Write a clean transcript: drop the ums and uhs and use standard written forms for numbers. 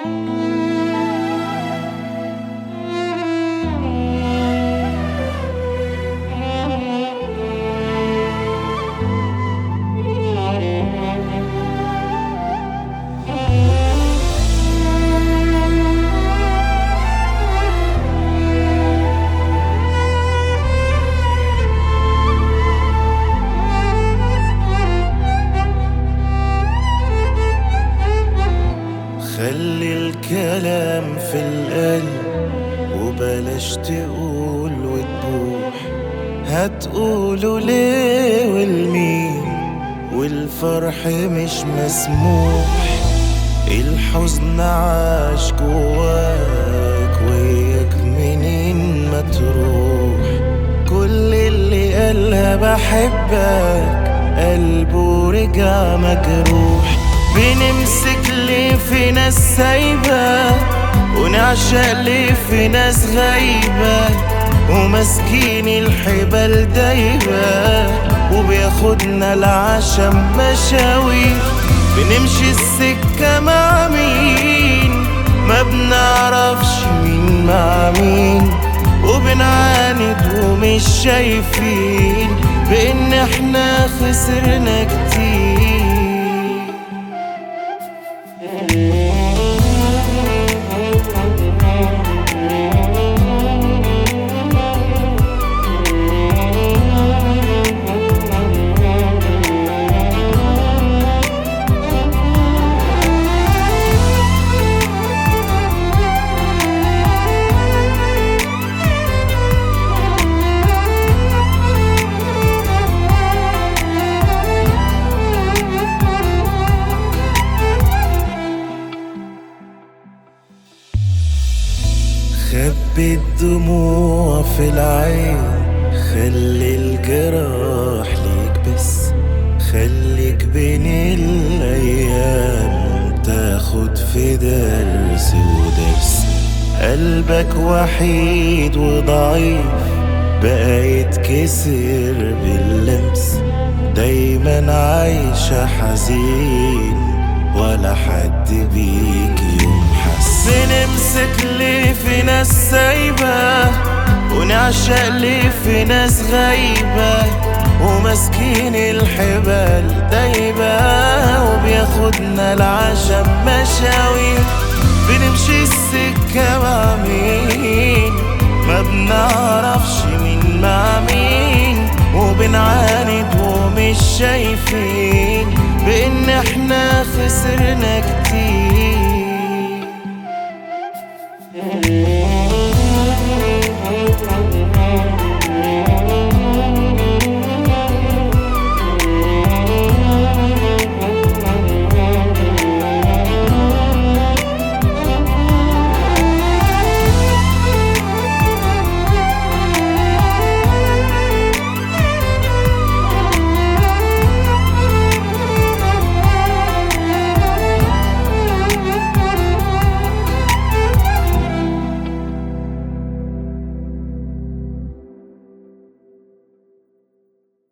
خلي الكلام في القلب وبلاش تقول وتبوح. هتقوله ليه والمين والفرح مش مسموح. الحزن عاش جواك وياك منين ما تروح. كل اللي قالها بحبك قلبه رجع مجروح. بنمسك ليه في ناس سايبة ونعشق ليه في ناس غايبة. وماسكين الحبال دايبة وبياخدنا العشم مشاوي. بنمشي السكة مع مين ما بنعرفش مين مع مين. وبنعاند ومش شايفين بإن احنا خسرنا كتير. خبي الدموع في العين خلي الجراح ليك بس. خليك بين الأيام تاخد في درس ودرس. قلبك وحيد وضعيف بقى يتكسر باللمس. دايما عايشة حزين ولا حد بيك يوم حس. بنمسك ليه في ناس سايبة ونعشق ليه في ناس غايبة. وماسكين الحبال دايبة وبياخدنا العشم مشاوي. بنمشي السكة مع مين ما بنعرفش مين مع مين. وبنعاند ومش شايفين بإن احنا خسرنا كتير.